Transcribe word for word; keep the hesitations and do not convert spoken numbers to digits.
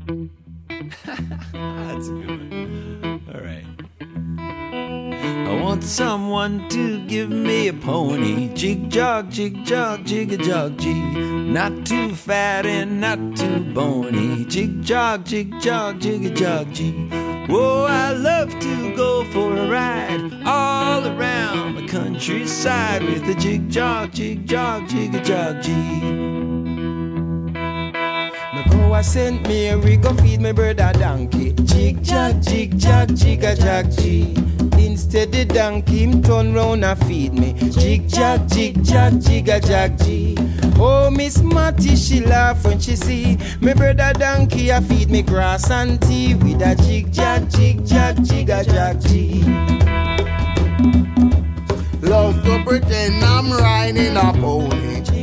That's a good one. All right. I want someone to give me a pony. Jig jog, jig jog, jig a jog, G. Not too fat and not too bony. Jig jog, jig jog, jig a jog, G. Whoa, I love to go for a ride all around the countryside with a jig jog, jig jog, jig a jog, G. Me go a Saint Mary, go feed me bird a donkey. Jig jag, jig jag, jig a jag, G. Instead the donkey him turn round and feed me. Jig jag, jig jag, jig a jag, G. Oh, Miss Matty, she laugh when she see me brother donkey a feed me grass and tea with a jig jag, jig jag, jig a jag, G. Love to pretend I'm riding a pony.